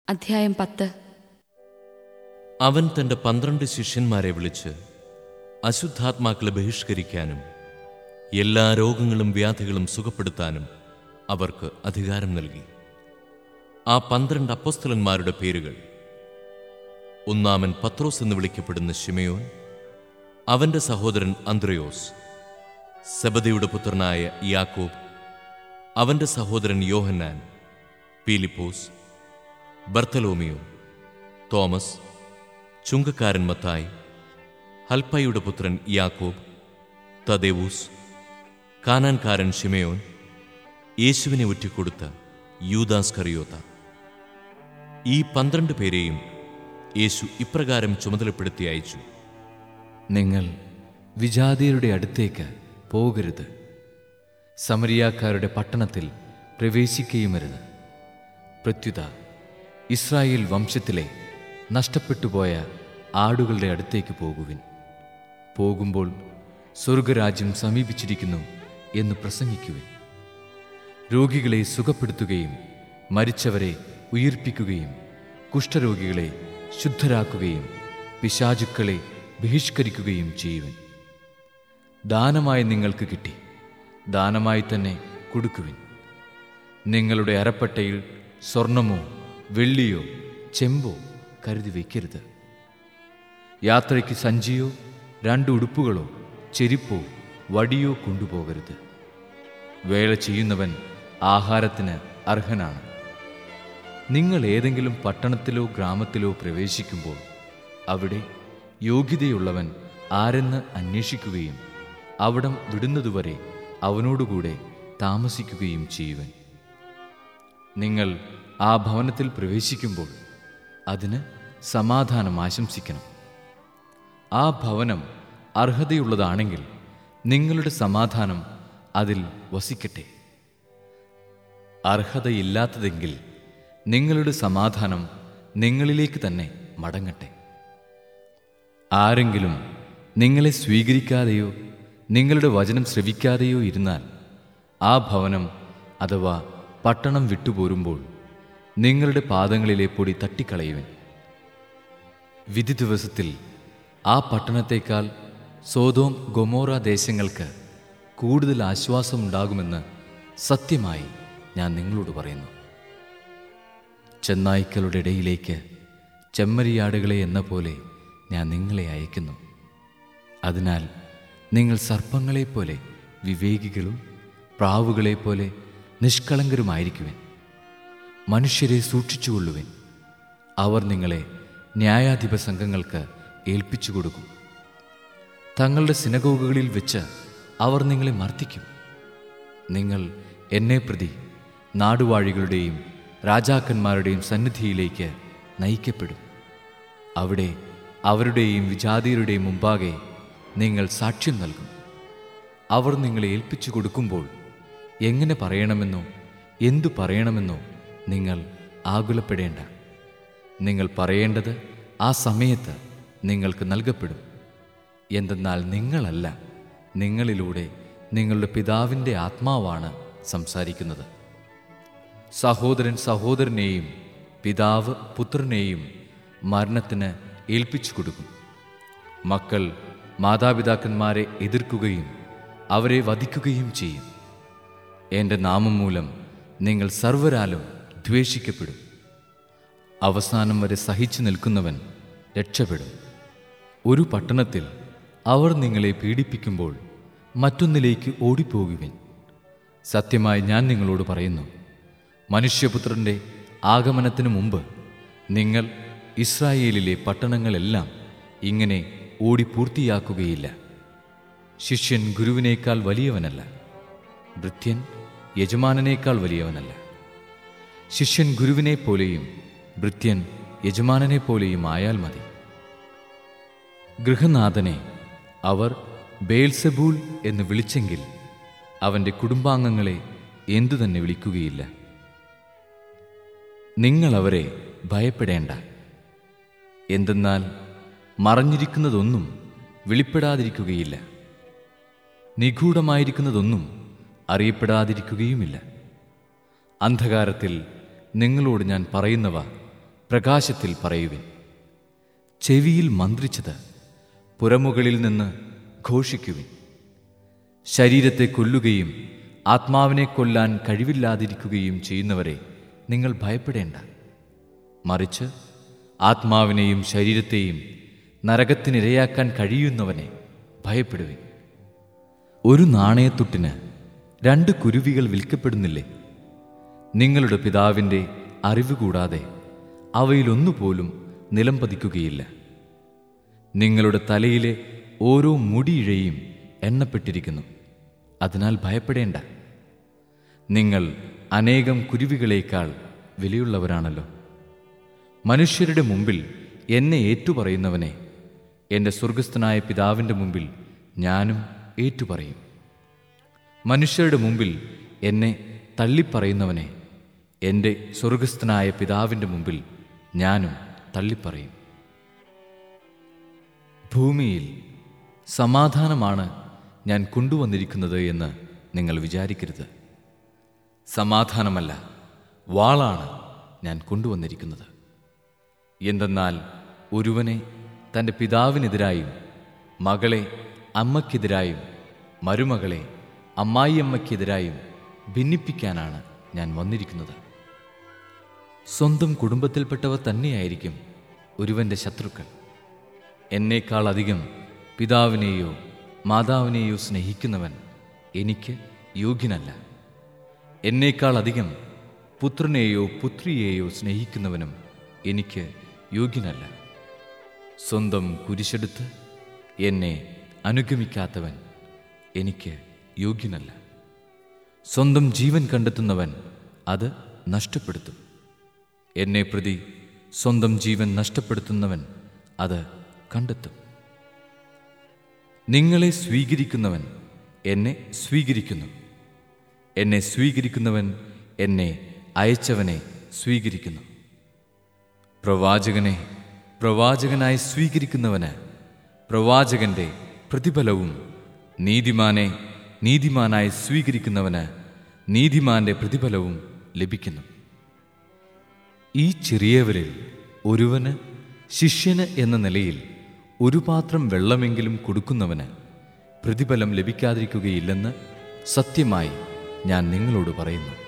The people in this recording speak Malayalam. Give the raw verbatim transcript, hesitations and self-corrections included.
അധ്യായം പത്ത്. അവൻ തന്റെ പന്ത്രണ്ട് ശിഷ്യന്മാരെ വിളിച്ച് അശുദ്ധാത്മാക്കളെ ബഹിഷ്കരിക്കാനും എല്ലാ രോഗങ്ങളും വ്യാധികളും സുഖപ്പെടുത്താനും അവർക്ക് അധികാരം നൽകി. ആ പന്ത്രണ്ട് അപ്പോസ്തലന്മാരുടെ പേരുകൾ: ഒന്നാമൻ പത്രോസ് എന്ന് വിളിക്കപ്പെടുന്ന ശിമയോൻ, അവന്റെ സഹോദരൻ അന്ത്രയോസ്, സെബദിയുടെ പുത്രനായ യാക്കോബ്, അവന്റെ സഹോദരൻ യോഹന്നാൻ, പീലിപ്പോസ്, ബർത്തലോമിയോ, തോമസ്, ചുങ്കക്കാരൻ മത്തായി, ഹൽപ്പയുടെ പുത്രൻ യാക്കോബ്, തദേവൂസ്, കാനാൻകാരൻ ശിമയോൻ, യേശുവിനെ ഒറ്റിക്കൊടുത്ത യൂദാസ്കറിയോത്ത. ഈ പന്ത്രണ്ട് പേരെയും യേശു ഇപ്രകാരം ചുമതലപ്പെടുത്തി അയച്ചു: നിങ്ങൾ വിജാതിയരുടെ അടുത്തേക്ക് പോകരുത്, സമരിയാക്കാരുടെ പട്ടണത്തിൽ പ്രവേശിക്കുകയുമരുത്. പ്രത്യുത ഇസ്രായേൽ വംശത്തിലെ നഷ്ടപ്പെട്ടുപോയ ആടുകളുടെ അടുത്തേക്ക് പോകുവിൻ. പോകുമ്പോൾ സ്വർഗരാജ്യം സമീപിച്ചിരിക്കുന്നു എന്ന് പ്രസംഗിക്കുവിൻ. രോഗികളെ സുഖപ്പെടുത്തുകയും മരിച്ചവരെ ഉയിർപ്പിക്കുകയും കുഷ്ഠരോഗികളെ ശുദ്ധരാക്കുകയും പിശാചുക്കളെ ബഹിഷ്കരിക്കുകയും ചെയ്യുവിൻ. ദാനമായി നിങ്ങൾക്ക് കിട്ടി, ദാനമായി തന്നെ കൊടുക്കുവിൻ. നിങ്ങളുടെ അരപ്പട്ടയിൽ സ്വർണമോ വെള്ളിയോ ചെമ്പോ കരുതി വയ്ക്കരുത്. യാത്രയ്ക്ക് സഞ്ചിയോ രണ്ട് ഉടുപ്പുകളോ ചെരിപ്പോ വടിയോ കൊണ്ടുപോകരുത്. വേല ചെയ്യുന്നവൻ ആഹാരത്തിന് അർഹനാണ്. നിങ്ങൾ ഏതെങ്കിലും പട്ടണത്തിലോ ഗ്രാമത്തിലോ പ്രവേശിക്കുമ്പോൾ അവിടെ യോഗ്യതയുള്ളവൻ ആരെന്ന് അന്വേഷിക്കുകയും അവിടം വിടുന്നതുവരെ അവനോടുകൂടെ താമസിക്കുകയും ചെയ്യുവൻ. നിങ്ങൾ ആ ഭവനത്തിൽ പ്രവേശിക്കുമ്പോൾ അതിന് സമാധാനം ആശംസിക്കണം. ആ ഭവനം അർഹതയുള്ളതാണെങ്കിൽ നിങ്ങളുടെ സമാധാനം അതിൽ വസിക്കട്ടെ. അർഹതയില്ലാത്തതെങ്കിൽ നിങ്ങളുടെ സമാധാനം നിങ്ങളിലേക്ക് തന്നെ മടങ്ങട്ടെ. ആരെങ്കിലും നിങ്ങളെ സ്വീകരിക്കാതെയോ നിങ്ങളുടെ വചനം ശ്രവിക്കാതെയോ ഇരുന്നാൽ ആ ഭവനം അഥവാ പട്ടണം വിട്ടുപോരുമ്പോൾ നിങ്ങളുടെ പാദങ്ങളിലെ പൊടി തട്ടിക്കളയുവൻ. വിധി ദിവസത്തിൽ ആ പട്ടണത്തേക്കാൾ സോദോം ഗൊമോറ ദേശങ്ങൾക്ക് കൂടുതൽ ആശ്വാസമുണ്ടാകുമെന്ന് സത്യമായി ഞാൻ നിങ്ങളോട് പറയുന്നു. ചെന്നായ്ക്കളുടെ ഇടയിലേക്ക് ചെമ്മരിയാടുകളെ എന്ന പോലെ ഞാൻ നിങ്ങളെ അയക്കുന്നു. അതിനാൽ നിങ്ങൾ സർപ്പങ്ങളെപ്പോലെ വിവേകികളും പ്രാവുകളെപ്പോലെ നിഷ്കളങ്കരുമായിരിക്കുവിൻ. മനുഷ്യരെ സൂക്ഷിച്ചുകൊള്ളുവിൻ. അവർ നിങ്ങളെ ന്യായാധിപ സംഘങ്ങൾക്ക് ഏൽപ്പിച്ചു കൊടുക്കും. തങ്ങളുടെ സിനഗോഗുകളിൽ വെച്ച് അവർ നിങ്ങളെ മർദ്ദിക്കും. നിങ്ങൾ എന്നെ പ്രതി നാടുവാഴികളുടെയും രാജാക്കന്മാരുടെയും സന്നിധിയിലേക്ക് നയിക്കപ്പെടും. അവിടെ അവരുടെയും വിജാതിയരുടെയും മുമ്പാകെ നിങ്ങൾ സാക്ഷ്യം നൽകും. അവർ നിങ്ങളെ ഏൽപ്പിച്ചു കൊടുക്കുമ്പോൾ എങ്ങനെ പറയണമെന്നോ എന്തു പറയണമെന്നോ നിങ്ങൾ ആകുലപ്പെടേണ്ട. നിങ്ങൾ പറയേണ്ടത് ആ സമയത്ത് നിങ്ങൾക്ക് നൽകപ്പെടും. എന്തെന്നാൽ നിങ്ങളല്ല, നിങ്ങളിലൂടെ നിങ്ങളുടെ പിതാവിൻ്റെ ആത്മാവാണ് സംസാരിക്കുന്നത്. സഹോദരൻ സഹോദരനെയും പിതാവ് പുത്രനെയും മരണത്തിന് ഏൽപ്പിച്ചു കൊടുക്കും. മക്കൾ മാതാപിതാക്കന്മാരെ എതിർക്കുകയും അവരെ വധിക്കുകയും ചെയ്യും. എൻ്റെ നാമം മൂലം നിങ്ങൾ സർവ്വരാലും ദ്വേഷിക്കപ്പെടും. അവസാനം വരെ സഹിച്ചു നിൽക്കുന്നവൻ രക്ഷപ്പെടും. ഒരു പട്ടണത്തിൽ അവർ നിങ്ങളെ പീഡിപ്പിക്കുമ്പോൾ മറ്റൊന്നിലേക്ക് ഓടിപ്പോകുവിൻ. സത്യമായി ഞാൻ നിങ്ങളോട് പറയുന്നു, മനുഷ്യപുത്രൻ്റെ ആഗമനത്തിനു മുമ്പ് നിങ്ങൾ ഇസ്രായേലിലെ പട്ടണങ്ങളെല്ലാം ഇങ്ങനെ ഓടി പൂർത്തിയാക്കുകയില്ല. ശിഷ്യൻ ഗുരുവിനേക്കാൾ വലിയവനല്ല, ഭൃത്യൻ യജമാനനേക്കാൾ വലിയവനല്ല. ശിഷ്യൻ ഗുരുവിനെ പോലെയും ഭൃത്യൻ യജമാനനെ പോലെയും ആയാൽ മതി. ഗൃഹനാഥനെ അവർ ബേൽസെബൂൽ എന്ന് വിളിച്ചെങ്കിൽ അവൻ്റെ കുടുംബാംഗങ്ങളെ എന്തു തന്നെ വിളിക്കുകയില്ല. നിങ്ങൾ അവരെ ഭയപ്പെടേണ്ട. എന്തെന്നാൽ മറഞ്ഞിരിക്കുന്നതൊന്നും വെളിപ്പെടാതിരിക്കുകയില്ല, നിഗൂഢമായിരിക്കുന്നതൊന്നും അറിയപ്പെടാതിരിക്കുകയുമില്ല. അന്ധകാരത്തിൽ നിങ്ങളോട് ഞാൻ പറയുന്നവ പ്രകാശത്തിൽ പറയുവിൻ. ചെവിയിൽ മന്ത്രിച്ചത് പുറമുകളിൽ നിന്ന് ഘോഷിക്കുവിൻ. ശരീരത്തെ കൊല്ലുകയും ആത്മാവിനെ കൊല്ലാൻ കഴിവില്ലാതിരിക്കുകയും ചെയ്യുന്നവരെ നിങ്ങൾ ഭയപ്പെടേണ്ട. മറിച്ച് ആത്മാവിനെയും ശരീരത്തെയും നരകത്തിനിരയാക്കാൻ കഴിയുന്നവനെ ഭയപ്പെടുവിൻ. ഒരു നാണയത്തുട്ടിന് രണ്ട് കുരുവികൾ വിൽക്കപ്പെടുന്നില്ലേ? നിങ്ങളുടെ പിതാവിൻ്റെ അറിവ് കൂടാതെ അവയിലൊന്നുപോലും നിലം പതിക്കുകയില്ല. നിങ്ങളുടെ തലയിലെ ഓരോ മുടിയിഴയും എണ്ണപ്പെട്ടിരിക്കുന്നു. അതിനാൽ ഭയപ്പെടേണ്ട. നിങ്ങൾ അനേകം കുരുവികളേക്കാൾ വിലയുള്ളവരാണല്ലോ. മനുഷ്യരുടെ മുമ്പിൽ എന്നെ ഏറ്റുപറയുന്നവനെ എൻ്റെ സ്വർഗസ്ഥനായ പിതാവിൻ്റെ മുമ്പിൽ ഞാനും ഏറ്റുപറയും. മനുഷ്യരുടെ മുമ്പിൽ എന്നെ തള്ളിപ്പറയുന്നവനെ എൻ്റെ സ്വർഗസ്ഥനായ പിതാവിൻ്റെ മുമ്പിൽ ഞാനും തള്ളിപ്പറയും. ഭൂമിയിൽ സമാധാനമാണ് ഞാൻ കൊണ്ടുവന്നിരിക്കുന്നത് എന്ന് നിങ്ങൾ വിചാരിക്കരുത്. സമാധാനമല്ല, വാളാണ് ഞാൻ കൊണ്ടുവന്നിരിക്കുന്നത്. എന്തെന്നാൽ ഒരുവനെ തൻ്റെ പിതാവിനെതിരായും മകളെ അമ്മയ്ക്കെതിരായും മരുമകളെ അമ്മായിയമ്മയ്ക്കെതിരായും ഭിന്നിപ്പിക്കാനാണ് ഞാൻ വന്നിരിക്കുന്നത്. സ്വന്തം കുടുംബത്തിൽപ്പെട്ടവർ തന്നെയായിരിക്കും ഒരുവൻ്റെ ശത്രുക്കൾ. എന്നേക്കാൾ അധികം പിതാവിനെയോ മാതാവിനെയോ സ്നേഹിക്കുന്നവൻ എനിക്ക് യോഗ്യനല്ല. എന്നേക്കാൾ അധികം പുത്രനെയോ പുത്രിയെയോ സ്നേഹിക്കുന്നവനും എനിക്ക് യോഗ്യനല്ല. സ്വന്തം കുരിശെടുത്ത് എന്നെ അനുഗമിക്കാത്തവൻ എനിക്ക് യോഗ്യനല്ല. സ്വന്തം ജീവൻ കണ്ടെത്തുന്നവൻ അത് നഷ്ടപ്പെടുത്തും. എന്നെ പ്രതി സ്വന്തം ജീവൻ നഷ്ടപ്പെടുത്തുന്നവൻ അത് കണ്ടെത്തും. നിങ്ങളെ സ്വീകരിക്കുന്നവൻ എന്നെ സ്വീകരിക്കുന്നു. എന്നെ സ്വീകരിക്കുന്നവൻ എന്നെ അയച്ചവനെ സ്വീകരിക്കുന്നു. പ്രവാചകനെ പ്രവാചകനായി സ്വീകരിക്കുന്നവന് പ്രവാചകന്റെ പ്രതിഫലവും നീതിമാനെ നീതിമാനായി സ്വീകരിക്കുന്നവന് നീതിമാന്റെ പ്രതിഫലവും ലഭിക്കുന്നു. ഈ ചെറിയവരിൽ ഒരുവന് ശിഷ്യന് എന്ന നിലയിൽ ഒരു പാത്രം വെള്ളമെങ്കിലും കൊടുക്കുന്നവന് പ്രതിഫലം ലഭിക്കാതിരിക്കുകയില്ലെന്ന് സത്യമായി ഞാൻ നിങ്ങളോട് പറയുന്നു.